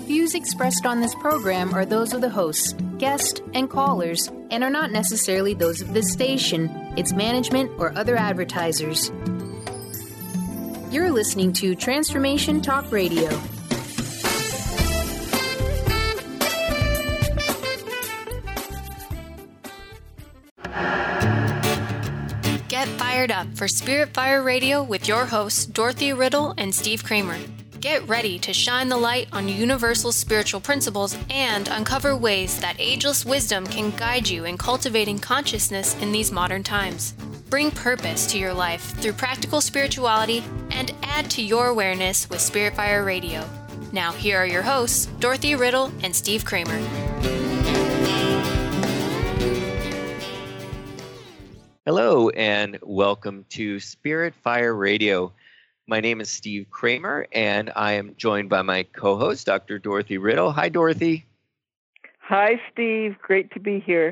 views expressed on this program are those of the hosts, guests, and callers, and are not necessarily those of this station, its management, or other advertisers. You're listening to Transformation Talk Radio. Get fired up for Spirit Fire Radio with your hosts, Dorothy Riddle and Steve Kramer. Get ready to shine the light on universal spiritual principles and uncover ways that ageless wisdom can guide you in cultivating consciousness in these modern times. Bring purpose to your life through practical spirituality and add to your awareness with Spirit Fire Radio. Now, here are your hosts, Dorothy Riddle and Steve Kramer. Hello, and welcome to Spirit Fire Radio. My name is Steve Kramer, and I am joined by my co-host, Dr. Dorothy Riddle. Hi, Dorothy. Hi, Steve. Great to be here.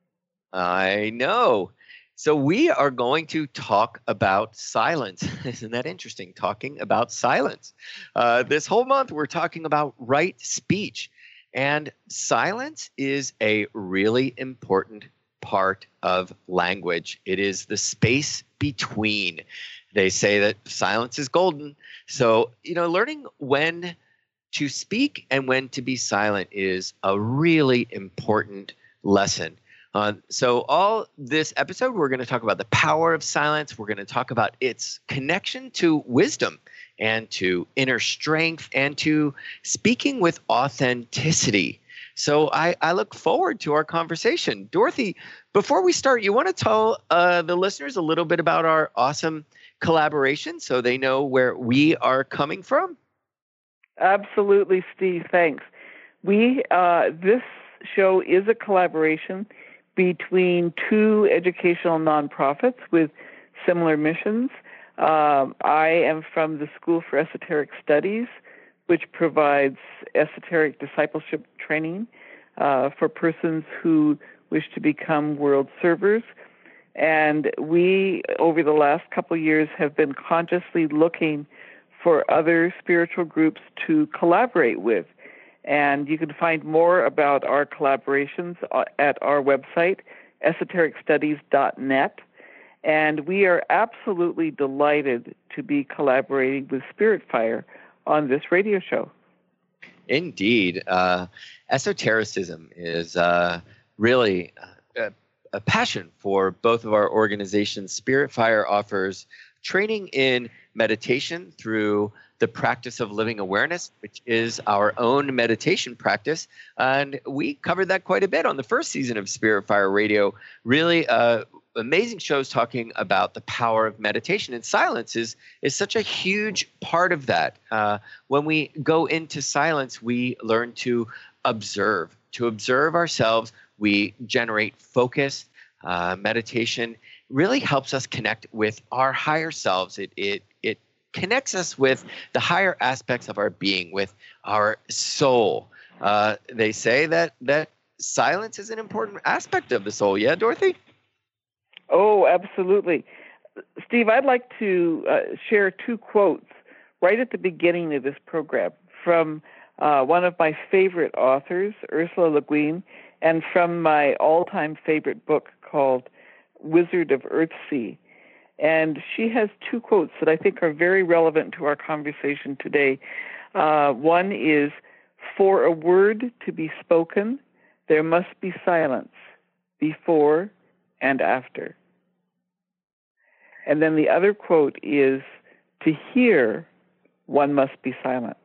I know. So we are going to talk about silence. Isn't that interesting? Talking about silence. This whole month, we're talking about right speech. And silence is a really important part of language. It is the space between. They say that silence is golden. So, learning when to speak and when to be silent is a really important lesson. So all this episode, we're going to talk about the power of silence. We're going to talk about its connection to wisdom and to inner strength and to speaking with authenticity. So I look forward to our conversation. Dorothy, before we start, you want to tell the listeners a little bit about our awesome collaboration so they know where we are coming from? Absolutely, Steve. Thanks. This show is a collaboration between two educational nonprofits with similar missions. I am from the School for Esoteric Studies, which provides esoteric discipleship training for persons who wish to become world servers. And we, over the last couple of years, have been consciously looking for other spiritual groups to collaborate with. And you can find more about our collaborations at our website, esotericstudies.net. And we are absolutely delighted to be collaborating with Spirit Fire on this radio show. Indeed. Esotericism is really a passion for both of our organizations. Spirit Fire offers training in meditation through the practice of living awareness, which is our own meditation practice. And we covered that quite a bit on the first season of Spirit Fire Radio. Really amazing shows talking about the power of meditation. And silence is such a huge part of that. When we go into silence, we learn to observe ourselves. We generate focus. Meditation really helps us connect with our higher selves. It connects us with the higher aspects of our being, with our soul. They say that silence is an important aspect of the soul. Yeah, Dorothy? Oh, absolutely. Steve, I'd like to share two quotes right at the beginning of this program from one of my favorite authors, Ursula Le Guin, and from my all-time favorite book called Wizard of Earthsea. And she has two quotes that I think are very relevant to our conversation today. One is, "For a word to be spoken, there must be silence before and after." And then the other quote is, "To hear, one must be silent."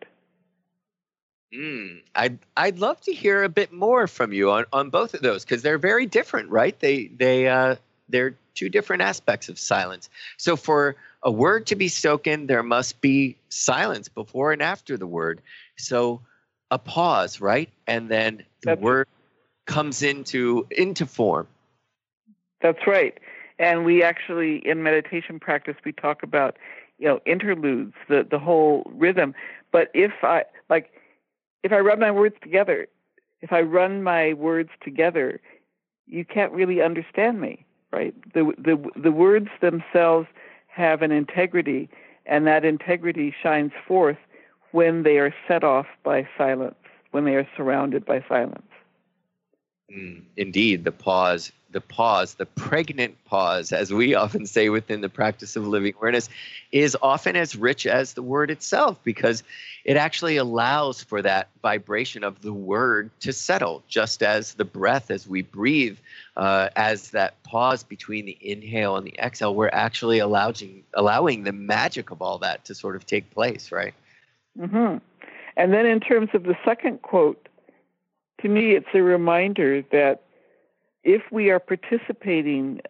I'd love to hear a bit more from you on both of those, because they're very different, right? They're two different aspects of silence. So for a word to be spoken, there must be silence before and after the word. So a pause, right? And then the word comes into form. That's right. And we actually, in meditation practice, we talk about, interludes, the whole rhythm. But if I run my words together, you can't really understand me, right? The words themselves have an integrity, and that integrity shines forth when they are set off by silence. when they are surrounded by silence. Indeed, the pause, the pregnant pause, as we often say within the practice of living awareness, is often as rich as the word itself, because it actually allows for that vibration of the word to settle, just as the breath, as we breathe, as that pause between the inhale and the exhale, we're actually allowing the magic of all that to sort of take place, right? Mm-hmm. And then in terms of the second quote, to me, it's a reminder that if we are participating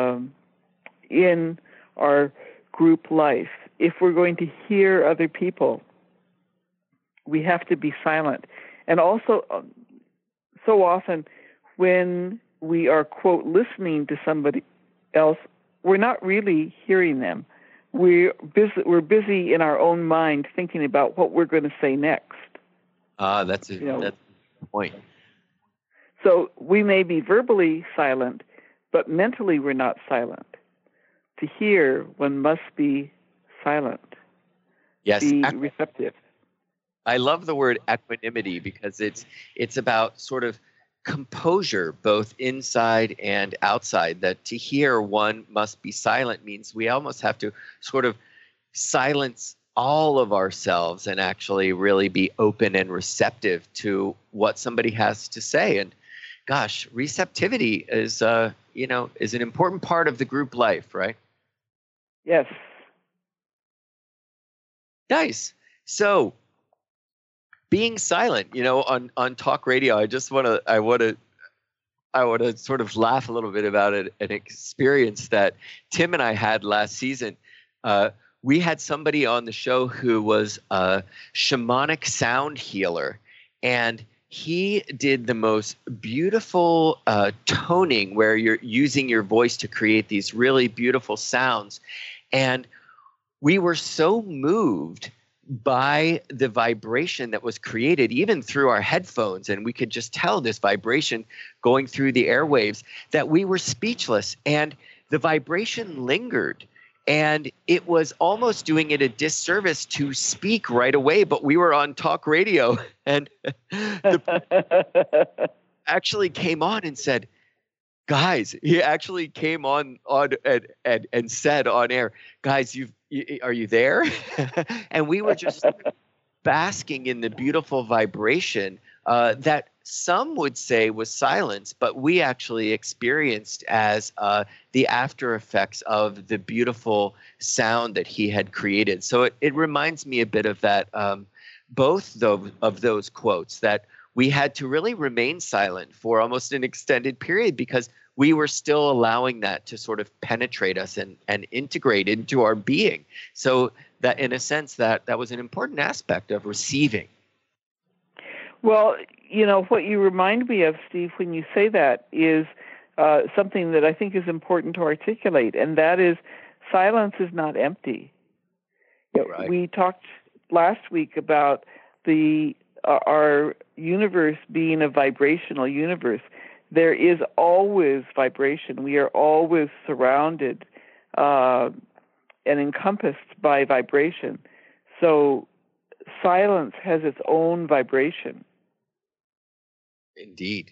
in our group life, if we're going to hear other people, we have to be silent. And also, so often when we are, quote, listening to somebody else, we're not really hearing them. We're busy in our own mind thinking about what we're going to say next. That's a point. So we may be verbally silent, but mentally we're not silent. To hear, one must be silent. Yes, be receptive. I love the word equanimity, because it's about sort of composure, both inside and outside. That to hear, one must be silent means we almost have to sort of silence all of ourselves and actually really be open and receptive to what somebody has to say. And gosh, receptivity is an important part of the group life, right? Yes. Nice. So being silent, on talk radio, I want to sort of laugh a little bit about an experience that Tim and I had last season. We had somebody on the show who was a shamanic sound healer, and he did the most beautiful toning where you're using your voice to create these really beautiful sounds. And we were so moved by the vibration that was created, even through our headphones, and we could just tell this vibration going through the airwaves, that we were speechless, and the vibration lingered. And it was almost doing it a disservice to speak right away, but we were on talk radio, and actually came on and said, guys, he actually came on and said on air, guys, are you there? And we were just basking in the beautiful vibration that some would say was silence, but we actually experienced as the after effects of the beautiful sound that he had created. So it reminds me a bit of that, both of those quotes, that we had to really remain silent for almost an extended period because we were still allowing that to sort of penetrate us and integrate into our being. So that, in a sense, that was an important aspect of receiving. Well, what you remind me of, Steve, when you say that is something that I think is important to articulate, and that is silence is not empty. Right. We talked last week about our universe being a vibrational universe. There is always vibration. We are always surrounded and encompassed by vibration. So silence has its own vibration. Indeed.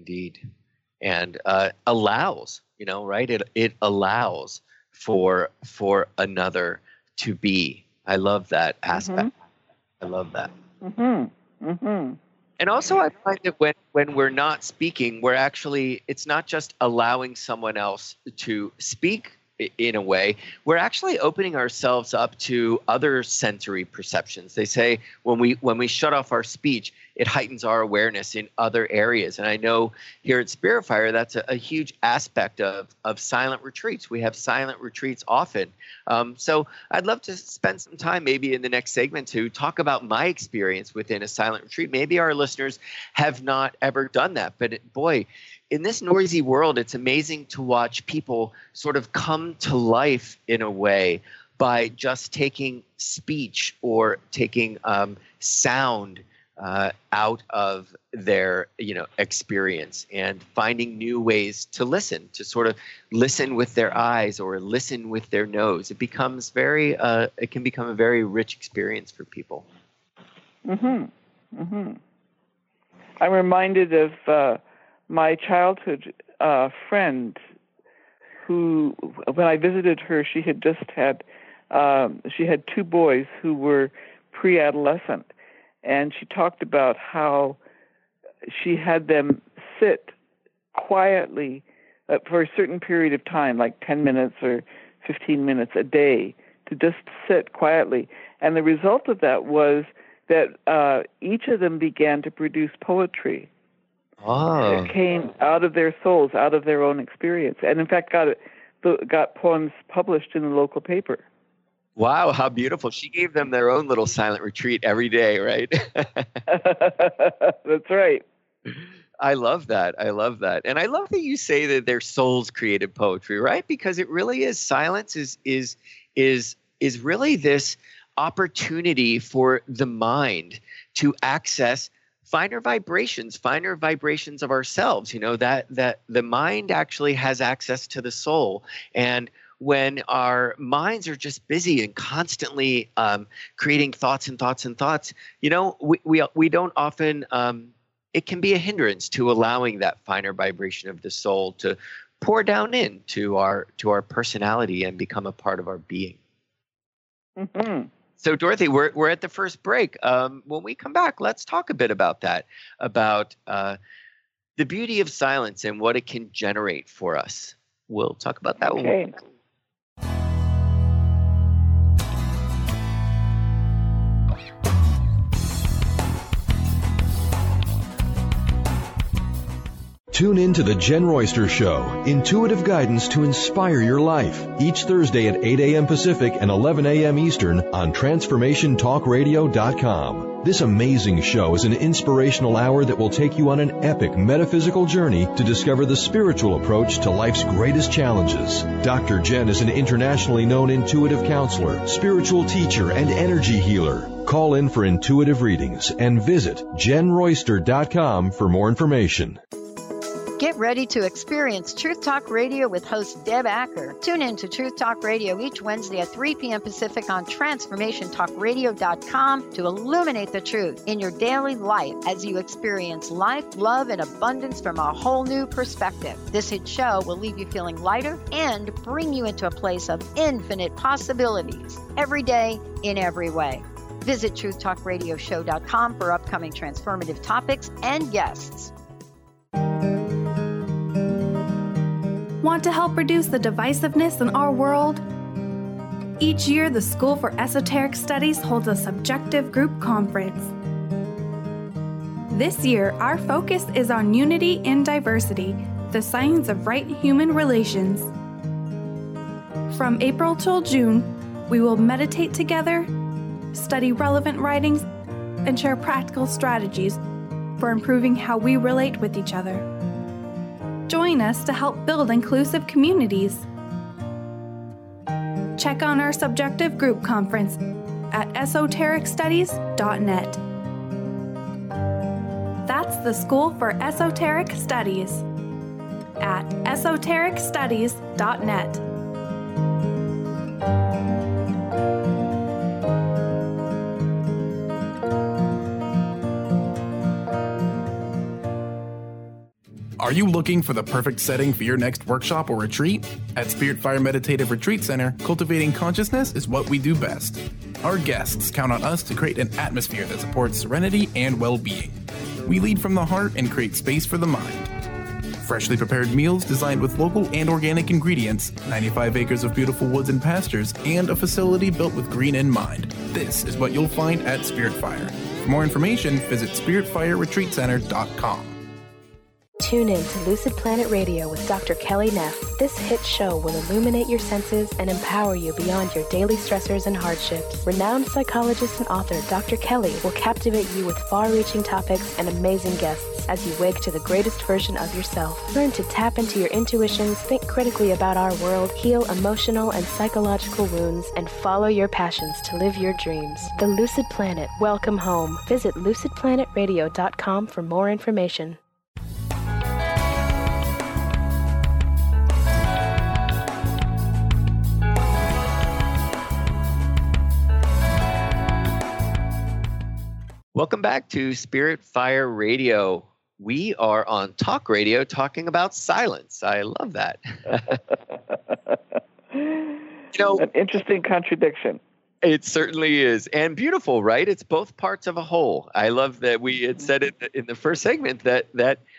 And allows, right? It allows for another to be. I love that aspect. Mm-hmm. I love that. Mm-hmm. Mm-hmm. And also I find that when we're not speaking, it's not just allowing someone else to speak in a way, we're actually opening ourselves up to other sensory perceptions. They say when we shut off our speech, it heightens our awareness in other areas. And I know here at Spirit Fire, that's a huge aspect of silent retreats. We have silent retreats often. So I'd love to spend some time maybe in the next segment to talk about my experience within a silent retreat. Maybe our listeners have not ever done that, but boy, in this noisy world, it's amazing to watch people sort of come to life in a way by just taking speech or taking sound out of their experience and finding new ways to listen, to sort of listen with their eyes or listen with their nose. It becomes it can become a very rich experience for people. Mm-hmm. Mm-hmm. I'm reminded of my childhood friend who, when I visited her, she had just had two boys who were pre-adolescent, and she talked about how she had them sit quietly for a certain period of time, like 10 minutes or 15 minutes a day, to just sit quietly. And the result of that was that each of them began to produce poetry. Oh. It came out of their souls, out of their own experience, and in fact got poems published in the local paper. Wow, how beautiful. She gave them their own little silent retreat every day, right? That's right. I love that. I love that. And I love that you say that their souls created poetry, right? Because it really is. Silence is really this opportunity for the mind to access finer vibrations of ourselves, that the mind actually has access to the soul. And when our minds are just busy and constantly creating thoughts, we don't often, it can be a hindrance to allowing that finer vibration of the soul to pour down into our personality and become a part of our being. Mm-hmm. So, Dorothy, we're at the first break. When we come back, let's talk a bit about that, about the beauty of silence and what it can generate for us. We'll talk about that one. Tune in to The Jen Royster Show, intuitive guidance to inspire your life, each Thursday at 8 a.m. Pacific and 11 a.m. Eastern on TransformationTalkRadio.com. This amazing show is an inspirational hour that will take you on an epic metaphysical journey to discover the spiritual approach to life's greatest challenges. Dr. Jen is an internationally known intuitive counselor, spiritual teacher, and energy healer. Call in for intuitive readings and visit JenRoyster.com for more information. Get ready to experience Truth Talk Radio with host Deb Acker. Tune in to Truth Talk Radio each Wednesday at 3 p.m. Pacific on TransformationTalkRadio.com to illuminate the truth in your daily life as you experience life, love, and abundance from a whole new perspective. This hit show will leave you feeling lighter and bring you into a place of infinite possibilities every day in every way. Visit TruthTalkRadioshow.com for upcoming transformative topics and guests. Want to help reduce the divisiveness in our world? Each year, the School for Esoteric Studies holds a subjective group conference. This year, our focus is on unity in diversity, the science of right human relations. From April till June, we will meditate together, study relevant writings, and share practical strategies for improving how we relate with each other. Join us to help build inclusive communities. Check on our subjective group conference at esotericstudies.net. That's the School for Esoteric Studies at esotericstudies.net. Are you looking for the perfect setting for your next workshop or retreat? At Spirit Fire Meditative Retreat Center, cultivating consciousness is what we do best. Our guests count on us to create an atmosphere that supports serenity and well-being. We lead from the heart and create space for the mind. Freshly prepared meals designed with local and organic ingredients, 95 acres of beautiful woods and pastures, and a facility built with green in mind. This is what you'll find at Spirit Fire. For more information, visit SpiritFireRetreatCenter.com. Tune in to Lucid Planet Radio with Dr. Kelly Neff. This hit show will illuminate your senses and empower you beyond your daily stressors and hardships. Renowned psychologist and author Dr. Kelly will captivate you with far-reaching topics and amazing guests as you wake to the greatest version of yourself. Learn to tap into your intuitions, think critically about our world, heal emotional and psychological wounds, and follow your passions to live your dreams. The Lucid Planet. Welcome home. Visit lucidplanetradio.com for more information. Welcome back to Spirit Fire Radio. We are on talk radio talking about silence. I love that. An interesting contradiction. It certainly is. And beautiful, right? It's both parts of a whole. I love that we had said it in the first segment that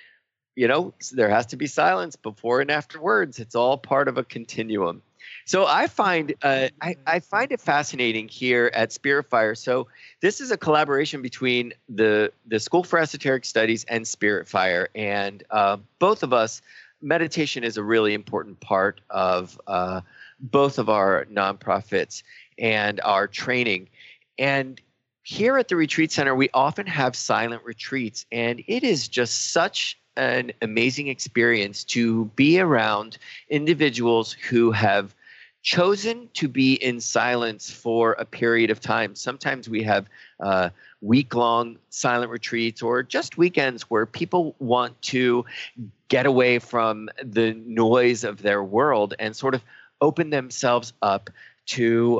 there has to be silence before and after words. It's all part of a continuum. So I find I find it fascinating here at Spirit Fire. So this is a collaboration between the School for Esoteric Studies and Spirit Fire, and both of us. Meditation is a really important part of both of our nonprofits and our training. And here at the Retreat Center, we often have silent retreats, and it is just such an amazing experience to be around individuals who have chosen to be in silence for a period of time. Sometimes we have week-long silent retreats or just weekends where people want to get away from the noise of their world and sort of open themselves up to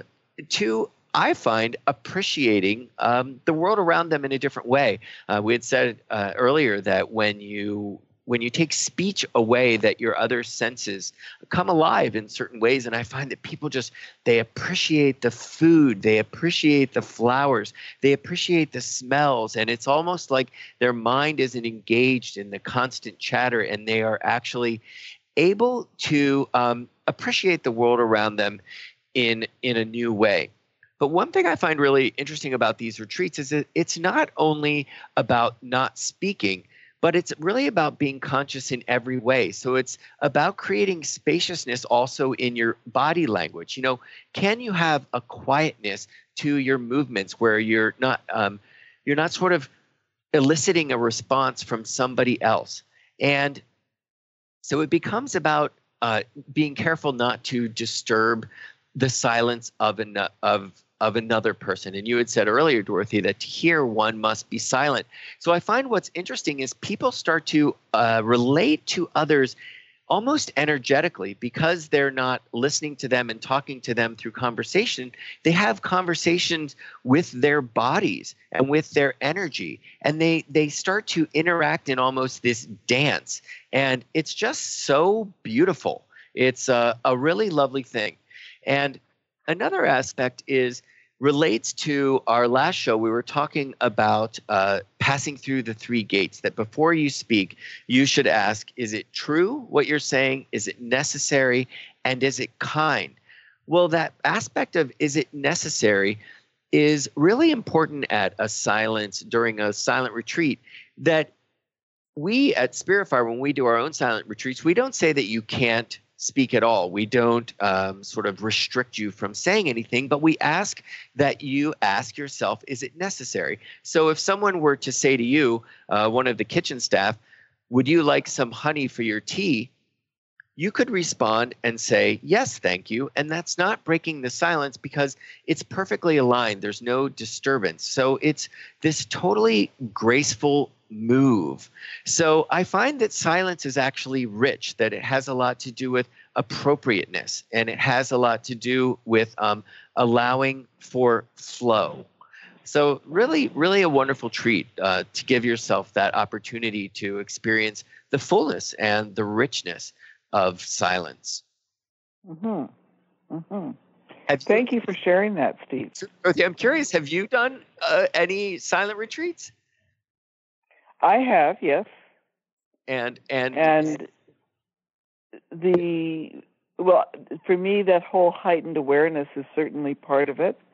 I find, appreciating the world around them in a different way. We had said earlier that when you take speech away, that your other senses come alive in certain ways. And I find that people they appreciate the food, they appreciate the flowers, they appreciate the smells. And it's almost like their mind isn't engaged in the constant chatter, and they are actually able to appreciate the world around them in a new way. But one thing I find really interesting about these retreats is that it's not only about not speaking, but it's really about being conscious in every way. So it's about creating spaciousness also in your body language. Can you have a quietness to your movements where you're not sort of eliciting a response from somebody else? And so it becomes about being careful not to disturb the silence of another person. And you had said earlier, Dorothy, that to hear one must be silent. So I find what's interesting is people start to relate to others almost energetically because they're not listening to them and talking to them through conversation. They have conversations with their bodies and with their energy, and they start to interact in almost this dance. And it's just so beautiful. It's a really lovely thing. And another aspect relates to our last show. We were talking about passing through the three gates, that before you speak, you should ask, is it true what you're saying? Is it necessary? And is it kind? Well, that aspect of is it necessary is really important at during a silent retreat, that we at Spirit Fire, when we do our own silent retreats, we don't say that you can't speak at all. We don't sort of restrict you from saying anything, but we ask that you ask yourself, is it necessary? So if someone were to say to you, one of the kitchen staff, would you like some honey for your tea? You could respond and say, yes, thank you. And that's not breaking the silence because it's perfectly aligned. There's no disturbance. So it's this totally graceful move. So I find that silence is actually rich, that it has a lot to do with appropriateness, and it has a lot to do with allowing for flow. So really, really a wonderful treat to give yourself that opportunity to experience the fullness and the richness of silence. Mm-hmm. Mm-hmm. Thank you for sharing that, Steve. I'm curious, have you done any silent retreats? I have, yes. And for me, that whole heightened awareness is certainly part of it,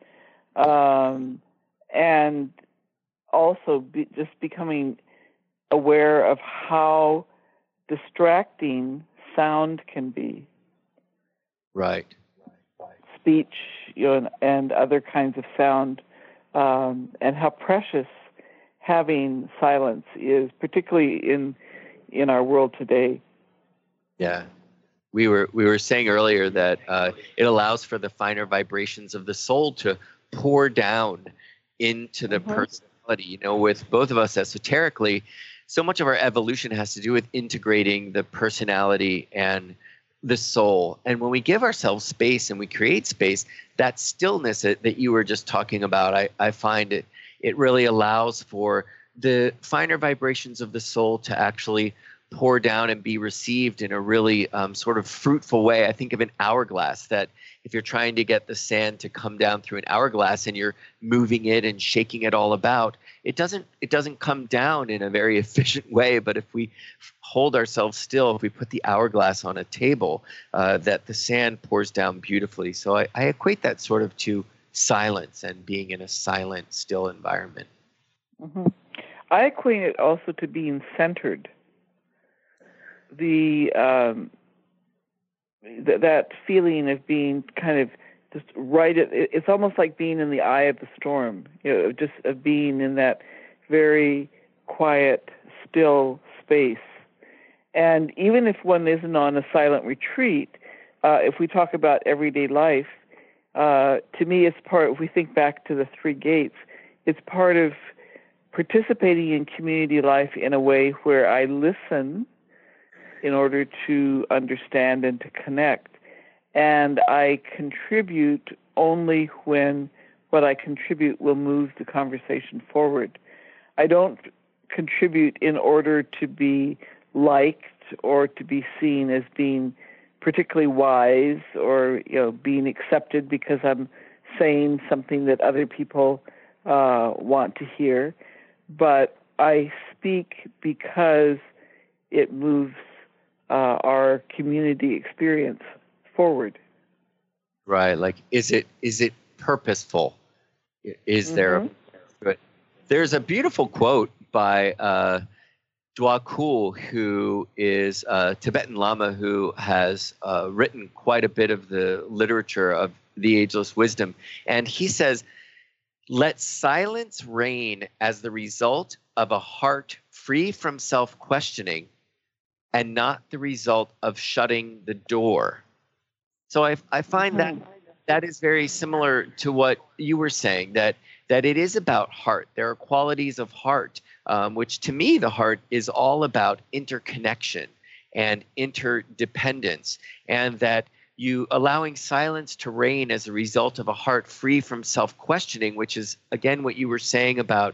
and also just becoming aware of how distracting sound can be. Right. Speech, and other kinds of sound, and how precious having silence is, particularly in our world today. Yeah. We were saying earlier that it allows for the finer vibrations of the soul to pour down into the personality. With both of us esoterically, so much of our evolution has to do with integrating the personality and the soul. And when we give ourselves space and we create space, that stillness that you were just talking about, I find it really allows for the finer vibrations of the soul to actually pour down and be received in a really sort of fruitful way. I think of an hourglass, that if you're trying to get the sand to come down through an hourglass and you're moving it and shaking it all about, it doesn't come down in a very efficient way. But if we hold ourselves still, if we put the hourglass on a table, that the sand pours down beautifully. So I equate that sort of to silence and being in a silent, still environment. Mm-hmm. I equate it also to being centered. That feeling of being kind of just right it's almost like being in the eye of the storm, just of being in that very quiet, still space. And even if one isn't on a silent retreat, if we talk about everyday life, to me it's part, if we think back to the 3 gates, it's part of participating in community life in a way where I listen in order to understand and to connect. And I contribute only when what I contribute will move the conversation forward. I don't contribute in order to be liked or to be seen as being particularly wise or being accepted because I'm saying something that other people want to hear. But I speak because it moves our community experience forward. Right. Like, is it purposeful? Is there? There's a beautiful quote by Dwa Kul, who is a Tibetan Lama who has written quite a bit of the literature of the Ageless Wisdom, and he says, "Let silence reign as the result of a heart free from self-questioning, and not the result of shutting the door." So I find that is very similar to what you were saying, that it is about heart. There are qualities of heart, which to me, the heart is all about interconnection and interdependence, and that you allowing silence to reign as a result of a heart free from self-questioning, which is, again, what you were saying about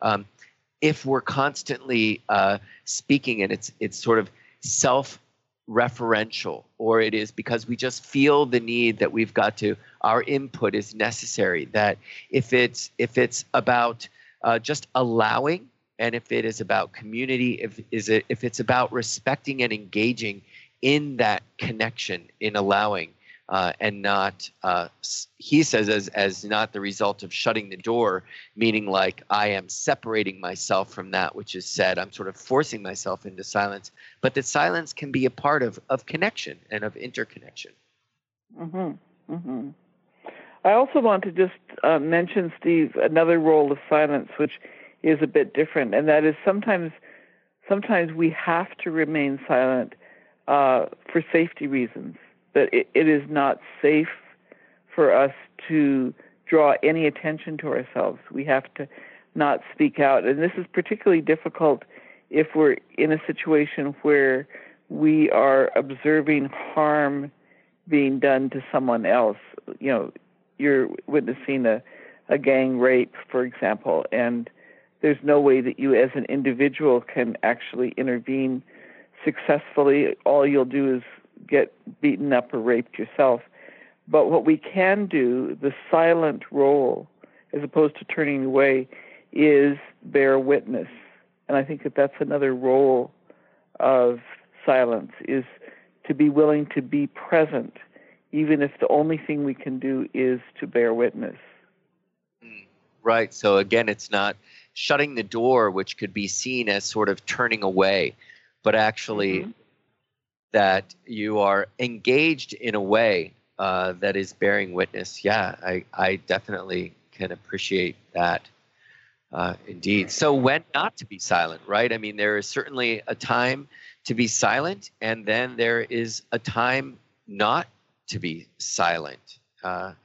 if we're constantly speaking and it's sort of self-referential, or it is because we just feel the need that we've got to, our input is necessary, that if it's about just allowing, and if it is about community, if it's about respecting and engaging in that connection, in allowing, and not, he says, as not the result of shutting the door, meaning like I am separating myself from that which is said. I'm sort of forcing myself into silence, but that silence can be a part of connection and of interconnection. Mm-hmm. Mm-hmm. I also want to just mention, Steve, another role of silence, which is a bit different, and that is sometimes we have to remain silent for safety reasons. That it is not safe for us to draw any attention to ourselves. We have to not speak out. And this is particularly difficult if we're in a situation where we are observing harm being done to someone else. You're witnessing a gang rape, for example, and there's no way that you as an individual can actually intervene successfully. All you'll do is get beaten up or raped yourself. But what we can do, the silent role, as opposed to turning away, is bear witness. And I think that that's another role of silence, is to be willing to be present, even if the only thing we can do is to bear witness. Right. So again, it's not shutting the door, which could be seen as sort of turning away, but actually that you are engaged in a way that is bearing witness. Yeah, I definitely can appreciate that. Indeed. So when not to be silent, right? I mean, there is certainly a time to be silent, and then there is a time not to be silent. And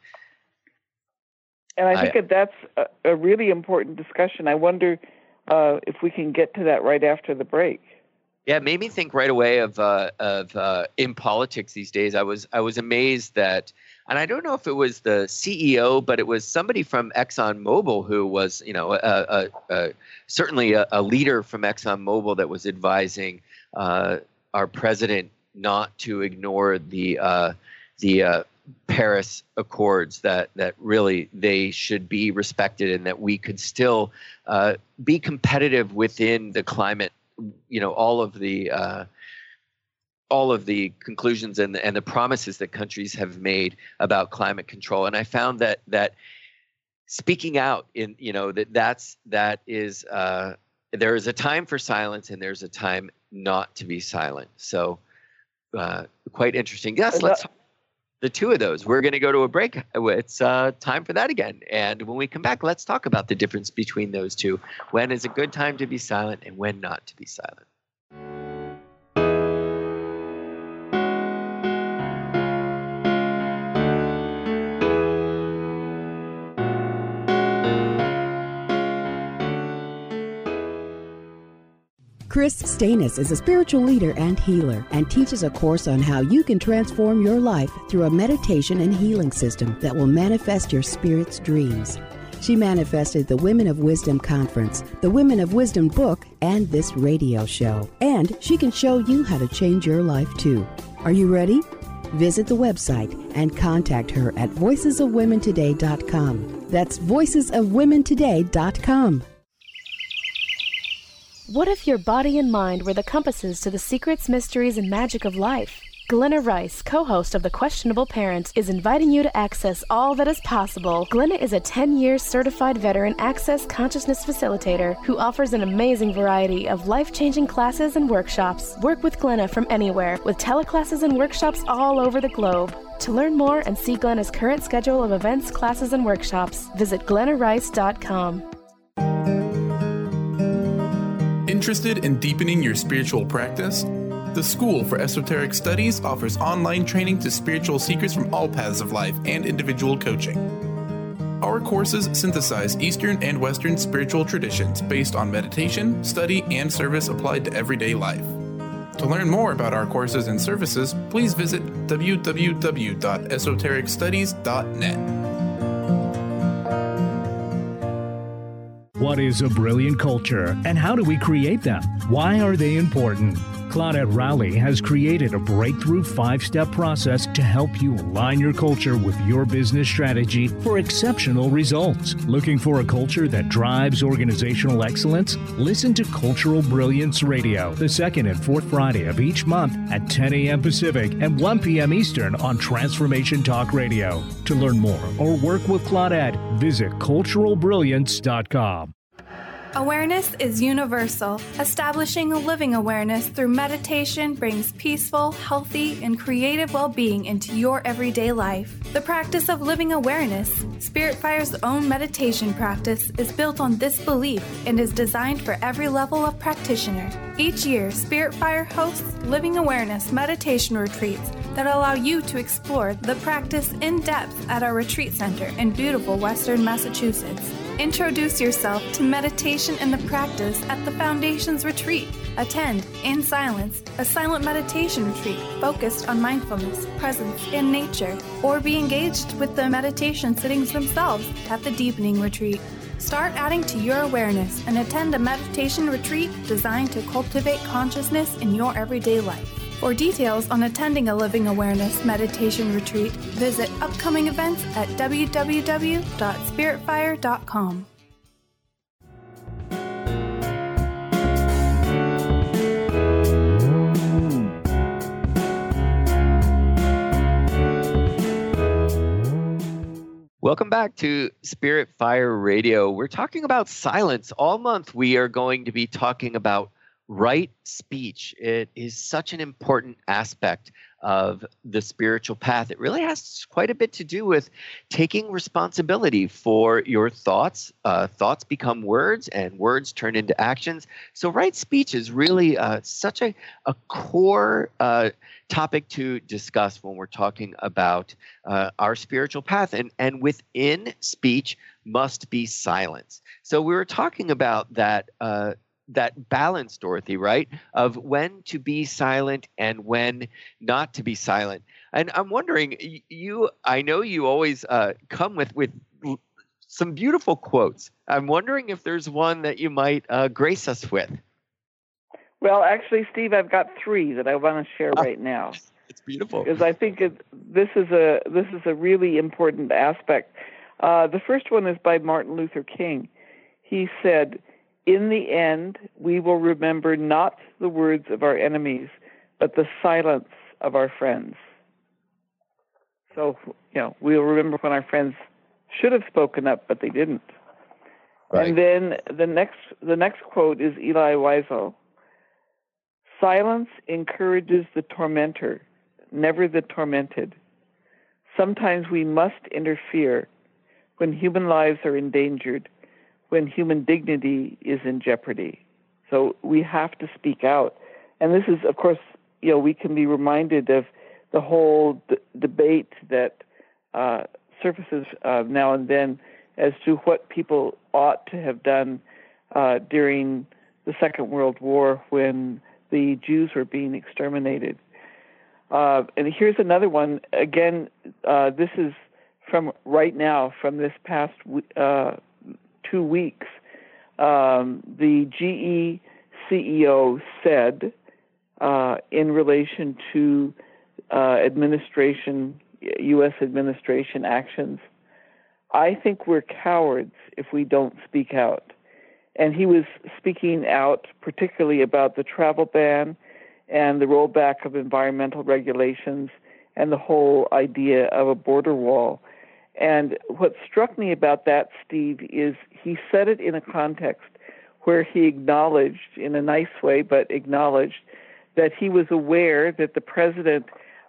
I think that that's a really important discussion. I wonder if we can get to that right after the break. Yeah, it made me think right away of in politics these days. I was amazed that and I don't know if it was the CEO, but it was somebody from ExxonMobil who was, certainly a leader from ExxonMobil that was advising our president not to ignore the Paris Accords, that really they should be respected, and that we could still be competitive within the climate. All of the conclusions and the promises that countries have made about climate control. And I found that speaking out in, that is there is a time for silence and there's a time not to be silent. So quite interesting. Yes, let's talk the two of those. We're going to go to a break. It's time for that again. And when we come back, let's talk about the difference between those two. When is a good time to be silent and when not to be silent? Chris Stanis is a spiritual leader and healer and teaches a course on how you can transform your life through a meditation and healing system that will manifest your spirit's dreams. She manifested the Women of Wisdom Conference, the Women of Wisdom book, and this radio show. And she can show you how to change your life too. Are you ready? Visit the website and contact her at voicesofwomentoday.com. That's voicesofwomentoday.com. What if your body and mind were the compasses to the secrets, mysteries, and magic of life? Glenna Rice, co-host of The Questionable Parent, is inviting you to access all that is possible. Glenna is a 10-year certified veteran Access Consciousness facilitator who offers an amazing variety of life-changing classes and workshops. Work with Glenna from anywhere with teleclasses and workshops all over the globe. To learn more and see Glenna's current schedule of events, classes, and workshops, visit glennarice.com. Interested in deepening your spiritual practice? The School for Esoteric Studies offers online training to spiritual seekers from all paths of life and individual coaching. Our courses synthesize Eastern and Western spiritual traditions based on meditation, study, and service applied to everyday life. To learn more about our courses and services, please visit www.esotericstudies.net. What is a brilliant culture, and how do we create them? Why are they important? Claudette Rowley has created a breakthrough 5-step process to help you align your culture with your business strategy for exceptional results. Looking for a culture that drives organizational excellence? Listen to Cultural Brilliance Radio, the second and fourth Friday of each month at 10 a.m. Pacific and 1 p.m. Eastern on Transformation Talk Radio. To learn more or work with Claudette, visit culturalbrilliance.com. Awareness is universal. Establishing a living awareness through meditation brings peaceful, healthy, and creative well-being into your everyday life. The practice of living awareness, Spiritfire's own meditation practice, is built on this belief and is designed for every level of practitioner. Each year, Spiritfire hosts living awareness meditation retreats that allow you to explore the practice in depth at our retreat center in beautiful Western Massachusetts. Introduce yourself to meditation and the practice at the Foundation's retreat. Attend, in silence, a silent meditation retreat focused on mindfulness, presence, and nature, or be engaged with the meditation sittings themselves at the Deepening Retreat. Start adding to your awareness and attend a meditation retreat designed to cultivate consciousness in your everyday life. For details on attending a Living Awareness meditation retreat, visit upcoming events at www.spiritfire.com. Welcome back to Spirit Fire Radio. We're talking about silence. All month we are going to be talking about right speech. It is such an important aspect of the spiritual path. It really has quite a bit to do with taking responsibility for your thoughts. Thoughts become words, and words turn into actions. So right speech is really such a core topic to discuss when we're talking about our spiritual path. And within speech must be silence. So we were talking about that balance, Dorothy, right, of when to be silent and when not to be silent. And I'm wondering, I know you always come with some beautiful quotes. I'm wondering if there's one that you might grace us with. Well, actually, Steve, I've got 3 that I want to share right now. It's beautiful because I think this is a really important aspect. The first one is by Martin Luther King. He said, "In the end, we will remember not the words of our enemies, but the silence of our friends." So, we'll remember when our friends should have spoken up, but they didn't. Right. And then the next quote is Elie Wiesel. "Silence encourages the tormentor, never the tormented. Sometimes we must interfere when human lives are endangered, when human dignity is in jeopardy." So we have to speak out. And this is, of course, we can be reminded of the whole debate that surfaces now and then as to what people ought to have done during the Second World War when the Jews were being exterminated. And here's another one. Again, this is from right now, from this past 2 weeks. The GE CEO said in relation to U.S. administration actions, "I think we're cowards if we don't speak out." And he was speaking out particularly about the travel ban and the rollback of environmental regulations and the whole idea of a border wall. And what struck me about that, Steve, is he said it in a context where he acknowledged, in a nice way, but acknowledged that he was aware that the president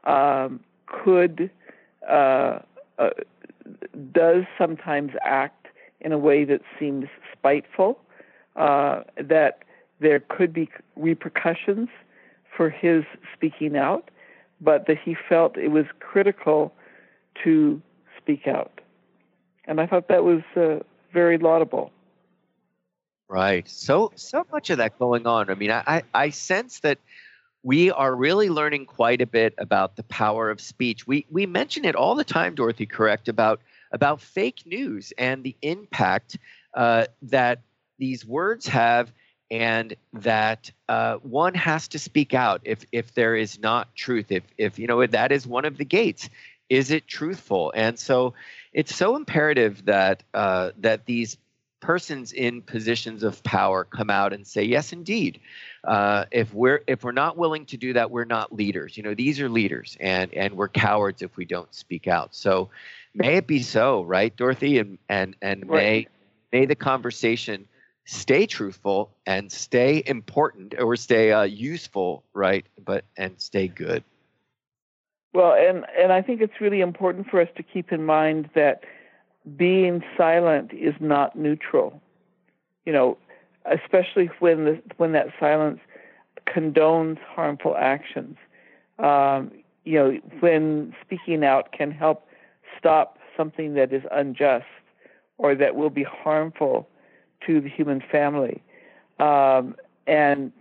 does sometimes act in a way that seems spiteful, that there could be repercussions for his speaking out, but that he felt it was critical to speak out. And I thought that was very laudable. Right. So much of that going on. I mean, I sense that we are really learning quite a bit about the power of speech. We mention it all the time, Dorothy, correct, about fake news and the impact that these words have, and that one has to speak out if there is not truth. If that is one of the gates. Is it truthful? And so it's so imperative that these persons in positions of power come out and say, yes, indeed. If we're not willing to do that, we're not leaders. These are leaders, and we're cowards if we don't speak out. So may it be so, right, Dorothy? And right. may the conversation stay truthful and stay important, or stay useful, right? And stay good. Well, and I think it's really important for us to keep in mind that being silent is not neutral. Especially when that silence condones harmful actions. When speaking out can help stop something that is unjust or that will be harmful to the human family. And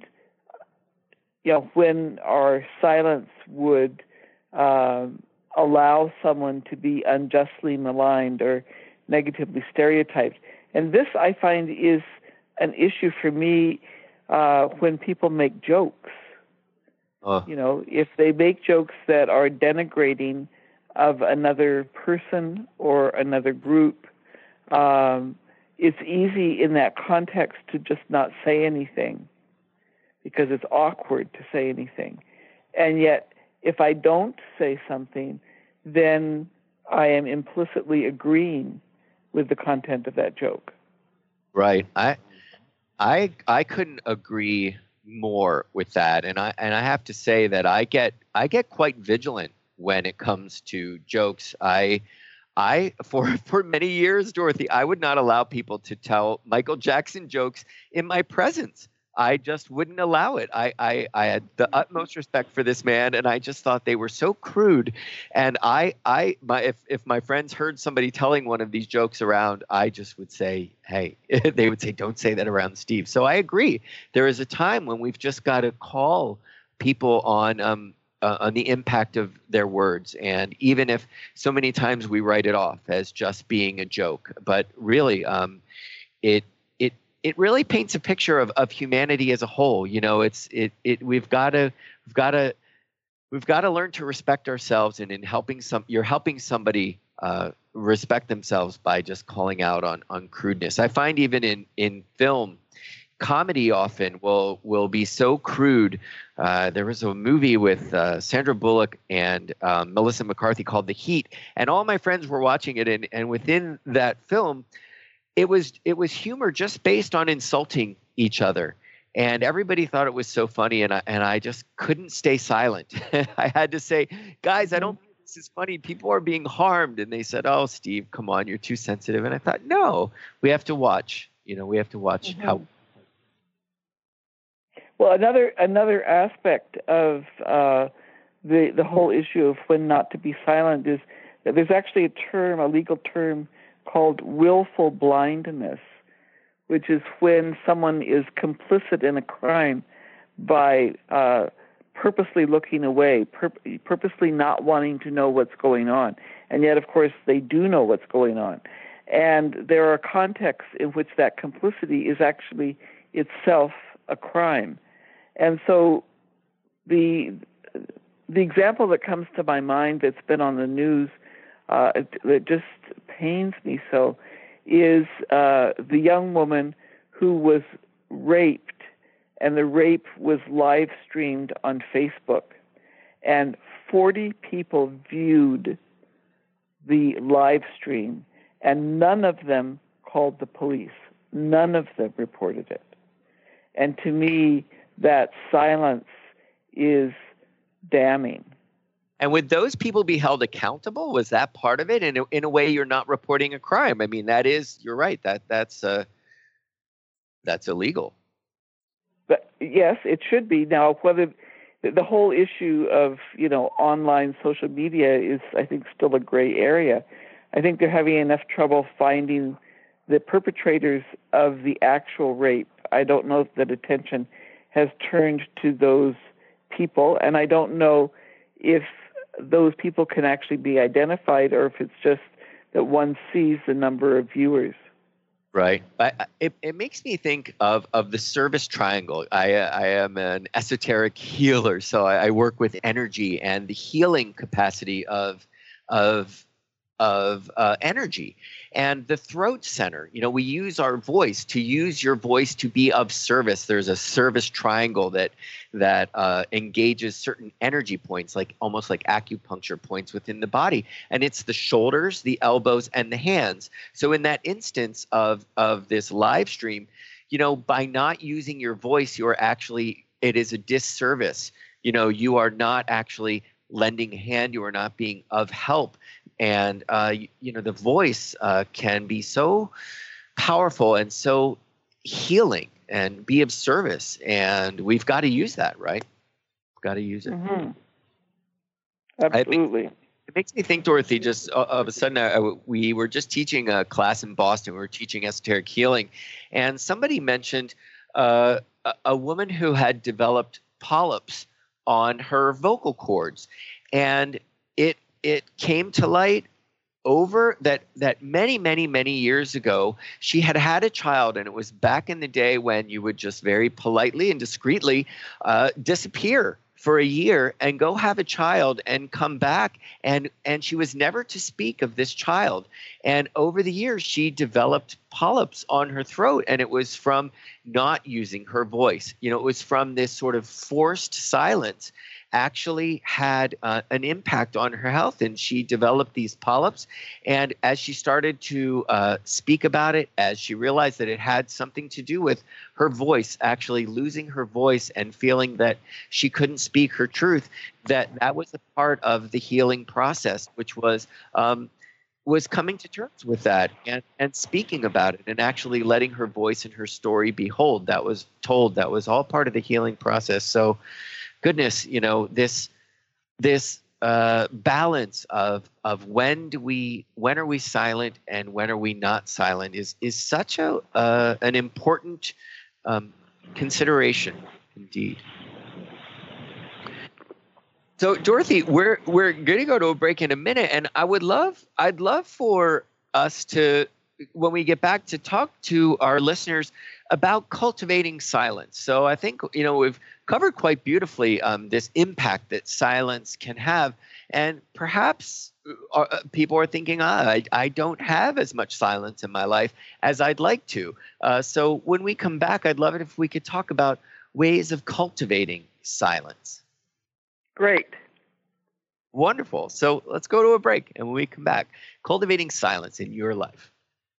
when our silence would allow someone to be unjustly maligned or negatively stereotyped. And this, I find, is an issue for me when people make jokes. If they make jokes that are denigrating of another person or another group, it's easy in that context to just not say anything because it's awkward to say anything. And yet, if I don't say something, then I am implicitly agreeing with the content of that joke. Right. I couldn't agree more with that, and I have to say that I get quite vigilant when it comes to jokes. I for many years, Dorothy, I would not allow people to tell Michael Jackson jokes in my presence. I just wouldn't allow it. I had the utmost respect for this man, and I just thought they were so crude. And if my friends heard somebody telling one of these jokes around, I just would say, hey, they would say, don't say that around Steve. So I agree. There is a time when we've just got to call people on the impact of their words. And even if so many times we write it off as just being a joke, but really, it really paints a picture of humanity as a whole. You know, we've got to learn to respect ourselves, and you're helping somebody respect themselves by just calling out on crudeness. I find even in film, comedy often will be so crude. There was a movie with Sandra Bullock and Melissa McCarthy called The Heat, and all my friends were watching it, and within that film, it was humor just based on insulting each other, and everybody thought it was so funny, and I just couldn't stay silent. I had to say, guys, I don't think this is funny. People are being harmed, and they said, "Oh, Steve, come on, you're too sensitive." And I thought, no, we have to watch. You know, we have to watch how. Well, another aspect of the whole issue of when not to be silent is that there's actually a legal term called willful blindness, which is when someone is complicit in a crime by purposely looking away, purposely not wanting to know what's going on. And yet, of course, they do know what's going on. And there are contexts in which that complicity is actually itself a crime. And so the example that comes to my mind that's been on the news that just pains me so is the young woman who was raped, and the rape was live streamed on Facebook, and 40 people viewed the live stream, and none of them called the police. None of them reported it. And to me, that silence is damning. And would those people be held accountable? Was that part of it? And in a way, you're not reporting a crime. I mean, you're right. That's illegal. But yes, it should be. Now, whether the whole issue of, online social media is, I think, still a gray area. I think they're having enough trouble finding the perpetrators of the actual rape. I don't know if that attention has turned to those people, and I don't know if those people can actually be identified, or if it's just that one sees the number of viewers. Right. It makes me think of the service triangle. I am an esoteric healer, so I work with energy and the healing capacity of energy. And the throat center, we use our voice, to use your voice to be of service. There's a service triangle that engages certain energy points, almost like acupuncture points within the body. And it's the shoulders, the elbows, and the hands. So in that instance of this live stream, by not using your voice, it is a disservice. You are not actually lending a hand. You are not being of help. And, the voice can be so powerful and so healing and be of service. And we've got to use that, right? We've got to use it. Mm-hmm. Absolutely. It makes me think, Dorothy, just all of a sudden, we were just teaching a class in Boston. We were teaching esoteric healing. And somebody mentioned a woman who had developed polyps on her vocal cords. And it came to light over that many, many, many years ago, she had a child, and it was back in the day when you would just very politely and discreetly disappear for a year and go have a child and come back, and she was never to speak of this child. And over the years, she developed polyps on her throat, and it was from not using her voice. It was from this sort of forced silence actually had an impact on her health, and she developed these polyps. And as she started to speak about it, as she realized that it had something to do with her voice, actually losing her voice and feeling that she couldn't speak her truth, that was a part of the healing process, which was coming to terms with that and speaking about it and actually letting her voice and her story be told. That was all part of the healing process. So goodness, this balance of when are we silent and when are we not silent is such an important consideration indeed. So, Dorothy, we're going to go to a break in a minute, and I'd love for us to, when we get back, to talk to our listeners about cultivating silence. So I think, we've covered quite beautifully this impact that silence can have. And perhaps people are thinking, I don't have as much silence in my life as I'd like to. So when we come back, I'd love it if we could talk about ways of cultivating silence. Great. Wonderful. So let's go to a break. And when we come back, cultivating silence in your life.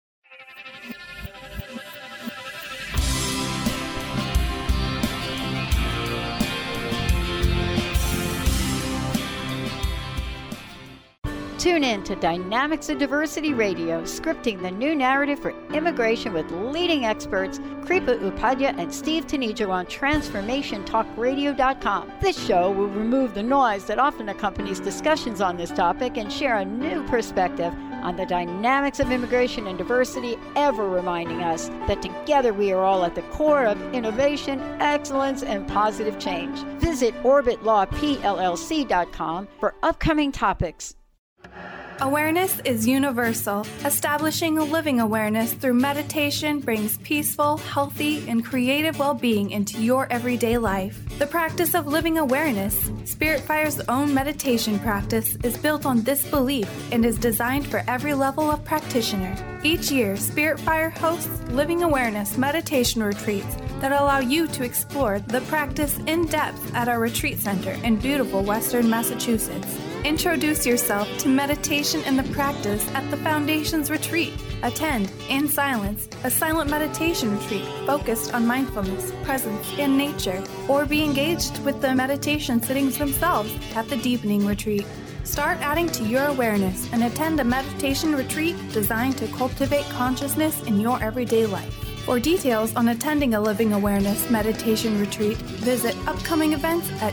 Tune in to Dynamics of Diversity Radio, scripting the new narrative for immigration with leading experts Kripa Upadhyaya and Steve Tanijo on TransformationTalkRadio.com. This show will remove the noise that often accompanies discussions on this topic and share a new perspective on the dynamics of immigration and diversity, ever reminding us that together we are all at the core of innovation, excellence, and positive change. Visit OrbitLawPLLC.com for upcoming topics. Awareness is universal. Establishing a living awareness through meditation brings peaceful, healthy, and creative well-being into your everyday life. The practice of living awareness, Spirit Fire's own meditation practice, is built on this belief and is designed for every level of practitioner. Each year, Spirit Fire hosts living awareness meditation retreats that allow you to explore the practice in depth at our retreat center in beautiful Western Massachusetts. Introduce yourself to meditation and the practice at the Foundation's retreat. Attend, in silence, a silent meditation retreat focused on mindfulness, presence, and nature, or be engaged with the meditation sittings themselves at the Deepening Retreat. Start adding to your awareness and attend a meditation retreat designed to cultivate consciousness in your everyday life. For details on attending a Living Awareness meditation retreat, visit upcoming events at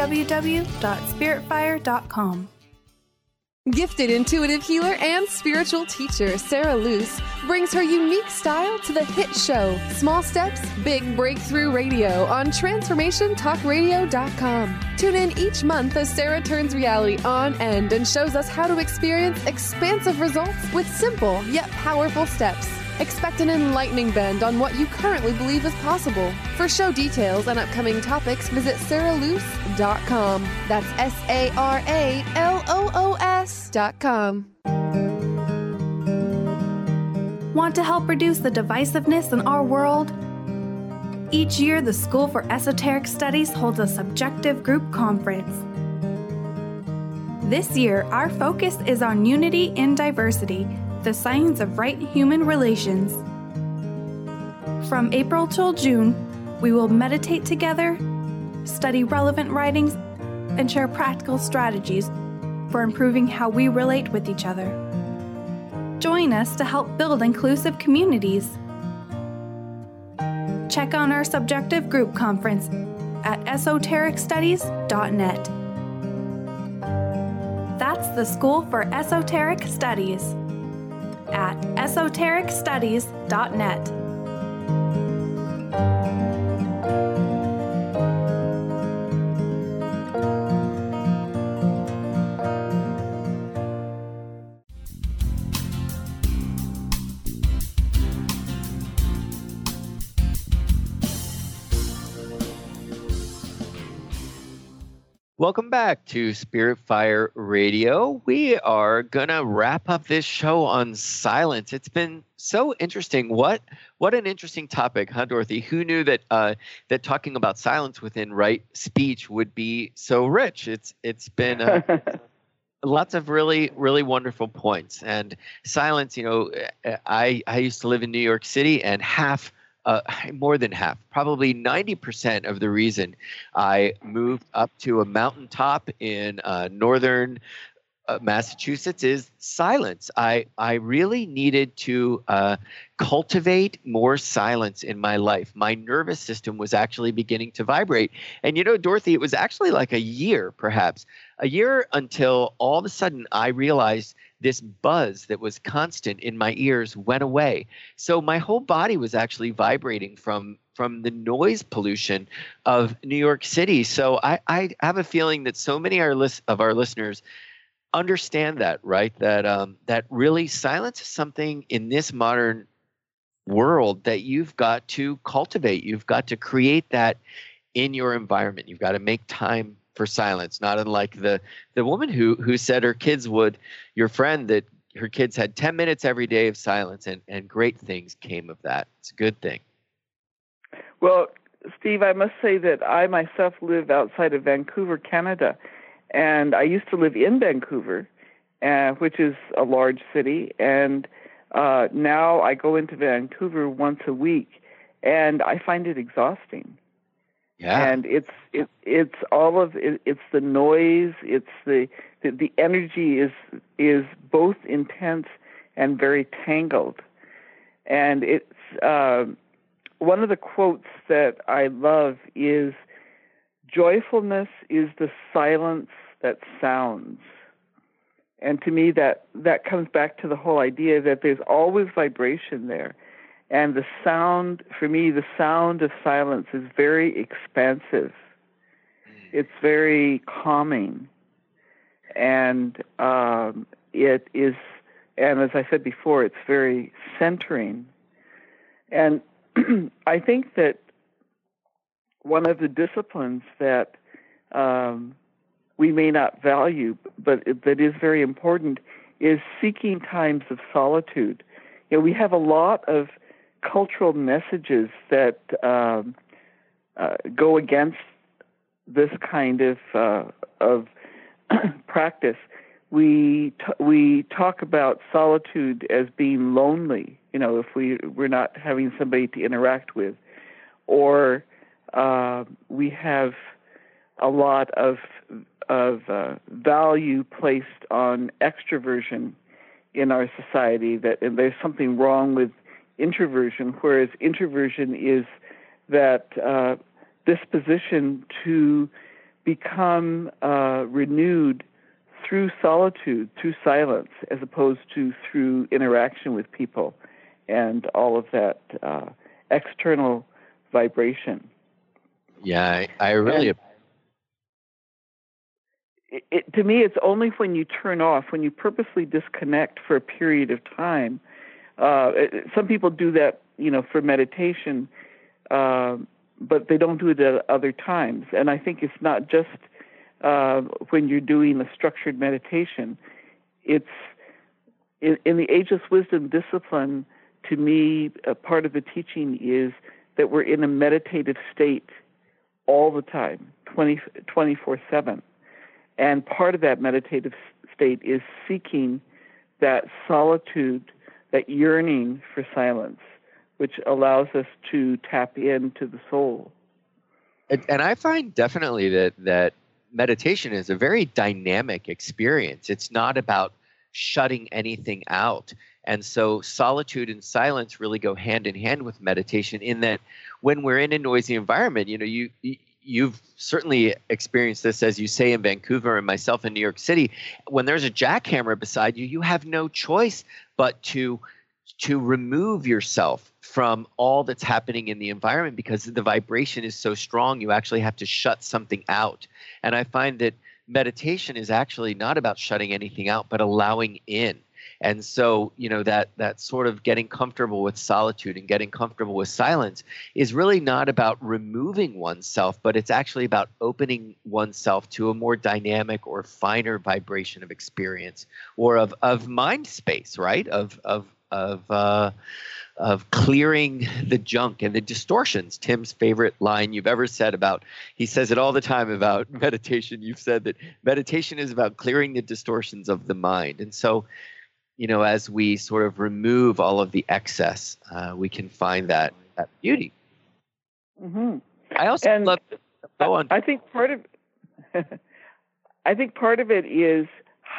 www.spiritfire.com. Gifted intuitive healer and spiritual teacher Sarah Luce brings her unique style to the hit show Small Steps, Big Breakthrough Radio on TransformationTalkRadio.com. Tune in each month as Sarah turns reality on end and shows us how to experience expansive results with simple yet powerful steps. Expect an enlightening bend on what you currently believe is possible. For show details and upcoming topics, visit sarahluce.com. That's SARALOOS.com. Want to help reduce the divisiveness in our world? Each year, the School for Esoteric Studies holds a subjective group conference. This year, our focus is on unity in diversity, the science of right human relations. From April till June, we will meditate together, study relevant writings, and share practical strategies for improving how we relate with each other. Join us to help build inclusive communities. Check on our subjective group conference at esotericstudies.net. That's the School for Esoteric Studies at esotericstudies.net. Welcome back to Spirit Fire Radio. We are going to wrap up this show on silence. It's been so interesting. What an interesting topic, huh, Dorothy? Who knew that that talking about silence within right speech would be so rich? It's been lots of really, really wonderful points. And silence, I used to live in New York City, and more than half, probably 90% of the reason I moved up to a mountaintop in northern Massachusetts is silence. I really needed to cultivate more silence in my life. My nervous system was actually beginning to vibrate. And Dorothy, it was actually like a year until all of a sudden I realized this buzz that was constant in my ears went away. So my whole body was actually vibrating from the noise pollution of New York City. So I have a feeling that so many of our listeners understand that, right? That really silence is something in this modern world that you've got to cultivate. You've got to create that in your environment. You've got to make time for silence, not unlike the woman who said her kids would, your friend, that her kids had 10 minutes every day of silence, and great things came of that. It's a good thing. Well, Steve, I must say that I myself live outside of Vancouver, Canada, and I used to live in Vancouver, which is a large city, and now I go into Vancouver once a week, and I find it exhausting. Yeah. And it's all of it, it's the noise, it's the energy is both intense and very tangled. And it's one of the quotes that I love is, "Joyfulness is the silence that sounds." And to me, that comes back to the whole idea that there's always vibration there. And the sound, for me, the sound of silence is very expansive. It's very calming. And it is, and as I said before, it's very centering. And I think that one of the disciplines that we may not value, but that is very important, is seeking times of solitude. You know, we have a lot of cultural messages that go against this kind of practice. We talk about solitude as being lonely. You know, if we're not having somebody to interact with, or we have a lot of value placed on extroversion in our society, and there's something wrong with introversion, whereas introversion is that disposition to become renewed through solitude, through silence, as opposed to through interaction with people and all of that external vibration. Yeah, I really... To me, it's only when you turn off, when you purposely disconnect for a period of time. Some people do that, you know, for meditation, but they don't do it at other times. And I think it's not just when you're doing a structured meditation. It's in the Ageless Wisdom discipline. To me, a part of the teaching is that we're in a meditative state all the time, 24/7. And part of that meditative state is seeking that solitude, that yearning for silence, which allows us to tap into the soul. And I find definitely that meditation is a very dynamic experience. It's not about shutting anything out. And so solitude and silence really go hand in hand with meditation, in that when we're in a noisy environment, you know, you've certainly experienced this, as you say, in Vancouver, and myself in New York City. When there's a jackhammer beside you, you have no choice but to remove yourself from all that's happening in the environment, because the vibration is so strong. You actually have to shut something out. And I find that meditation is actually not about shutting anything out, but allowing in. And so, you know, that sort of getting comfortable with solitude and getting comfortable with silence is really not about removing oneself, but it's actually about opening oneself to a more dynamic or finer vibration of experience, or of mind space, right? Of clearing the junk and the distortions. Tim's favorite line you've ever said about, he says it all the time about meditation. You've said that meditation is about clearing the distortions of the mind. And so, you know, as we sort of remove all of the excess, we can find that beauty. Mm-hmm. I also love. I think part of it is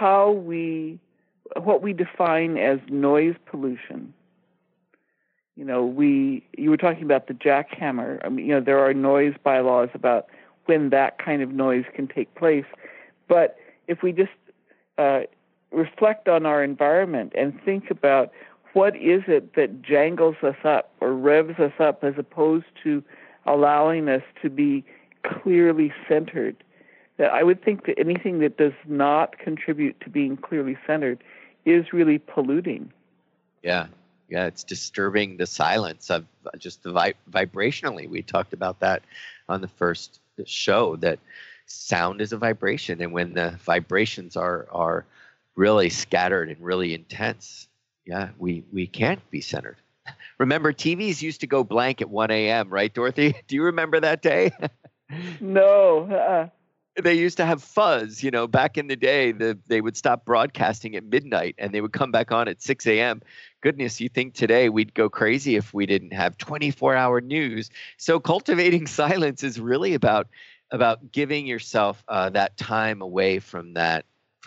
what we define as noise pollution. You know, you were talking about the jackhammer. I mean, you know, there are noise bylaws about when that kind of noise can take place. But if we just reflect on our environment and think about what is it that jangles us up or revs us up as opposed to allowing us to be clearly centered. That I would think that anything that does not contribute to being clearly centered is really polluting. Yeah, it's disturbing the silence of just the vibrationally. We talked about that on the first show, that sound is a vibration, and when the vibrations are really scattered and really intense, we can't be centered. Remember, TVs used to go blank at 1 a.m., right, Dorothy? Do you remember that day? No. They used to have fuzz, back in the day. They would stop broadcasting at midnight and they would come back on at 6 a.m. Goodness, you think today we'd go crazy if we didn't have 24-hour news. So cultivating silence is really about giving yourself that time away from that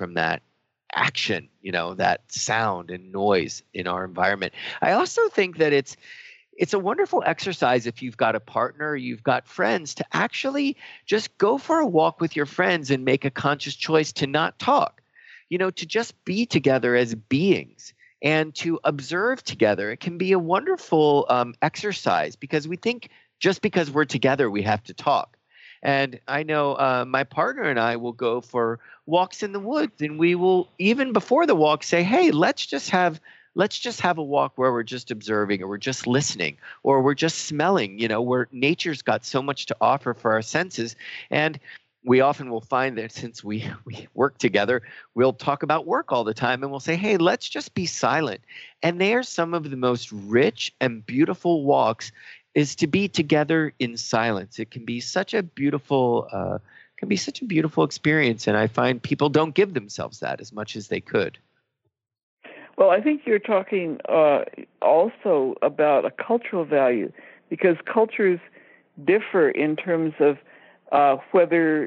action, that sound and noise in our environment. I also think that it's a wonderful exercise if you've got a partner, you've got friends, to actually just go for a walk with your friends and make a conscious choice to not talk, to just be together as beings and to observe together. It can be a wonderful exercise, because we think just because we're together, we have to talk. And I know my partner and I will go for walks in the woods, and we will, even before the walk, say, hey, let's just have a walk where we're just observing, or we're just listening, or we're just smelling, where nature's got so much to offer for our senses. And we often will find that since we work together, we'll talk about work all the time, and we'll say, hey, let's just be silent. And they are some of the most rich and beautiful walks, is to be together in silence. It can be such a beautiful experience, and I find people don't give themselves that as much as they could. Well, I think you're talking also about a cultural value, because cultures differ in terms of whether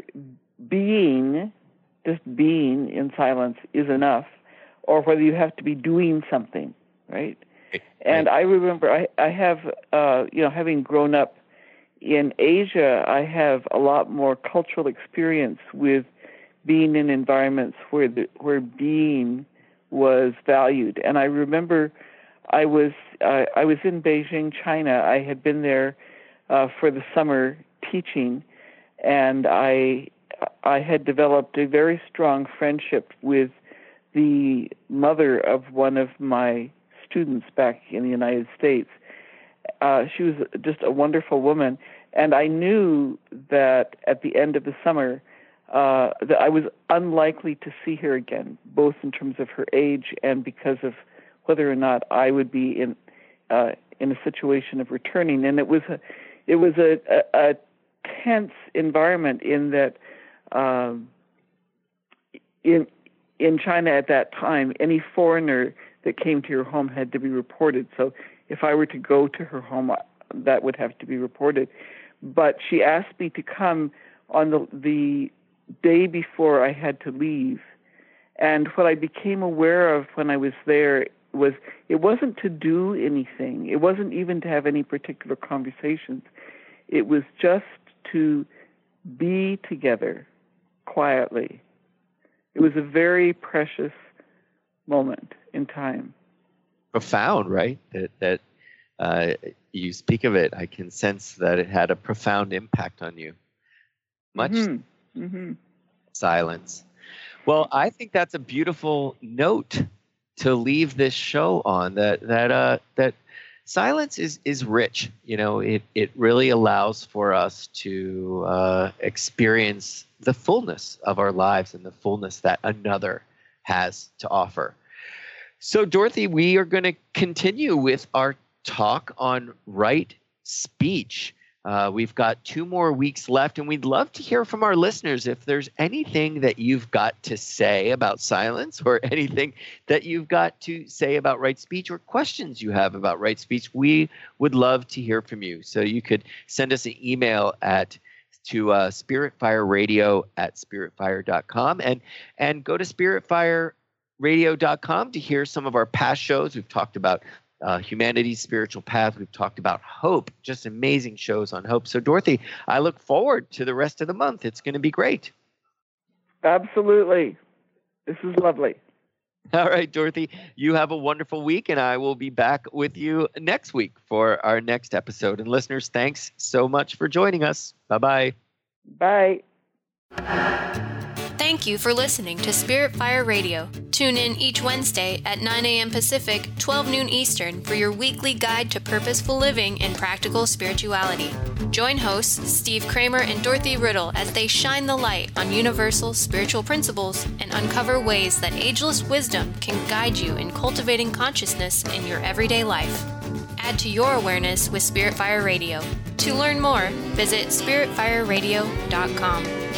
just being in silence is enough, or whether you have to be doing something, right? And I remember I have, having grown up in Asia, I have a lot more cultural experience with being in environments where being was valued. And I remember I was in Beijing, China. I had been there for the summer teaching, and I had developed a very strong friendship with the mother of one of my students back in the United States. She was just a wonderful woman, and I knew that at the end of the summer that I was unlikely to see her again, both in terms of her age and because of whether or not I would be in a situation of returning. And it was a tense environment in that in China at that time, any foreigner that came to your home had to be reported. So if I were to go to her home, that would have to be reported. But she asked me to come on the day before I had to leave. And what I became aware of when I was there was it wasn't to do anything. It wasn't even to have any particular conversations. It was just to be together quietly. It was a very precious moment in time. Profound, right? That you speak of it, I can sense that it had a profound impact on you. Much silence. Well, I think that's a beautiful note to leave this show on. That silence is rich. It really allows for us to experience the fullness of our lives and the fullness that another has to offer. So, Dorothy, we are going to continue with our talk on right speech. We've got 2 more weeks left, and we'd love to hear from our listeners if there's anything that you've got to say about silence, or anything that you've got to say about right speech, or questions you have about right speech. We would love to hear from you. So you could send us an email to spiritfireradio@spiritfire.com, and go to spiritfireradio.com to hear some of our past shows. We've talked about humanity's spiritual path. We've talked about hope, just amazing shows on hope. So, Dorothy, I look forward to the rest of the month. It's going to be great. Absolutely. This is lovely. All right, Dorothy, you have a wonderful week, and I will be back with you next week for our next episode. And listeners, thanks so much for joining us. Bye-bye. Bye. Thank you for listening to Spirit Fire Radio. Tune in each Wednesday at 9 a.m. Pacific, 12 noon Eastern for your weekly guide to purposeful living and practical spirituality. Join hosts Steve Kramer and Dorothy Riddle as they shine the light on universal spiritual principles and uncover ways that ageless wisdom can guide you in cultivating consciousness in your everyday life. Add to your awareness with Spirit Fire Radio. To learn more, visit spiritfireradio.com.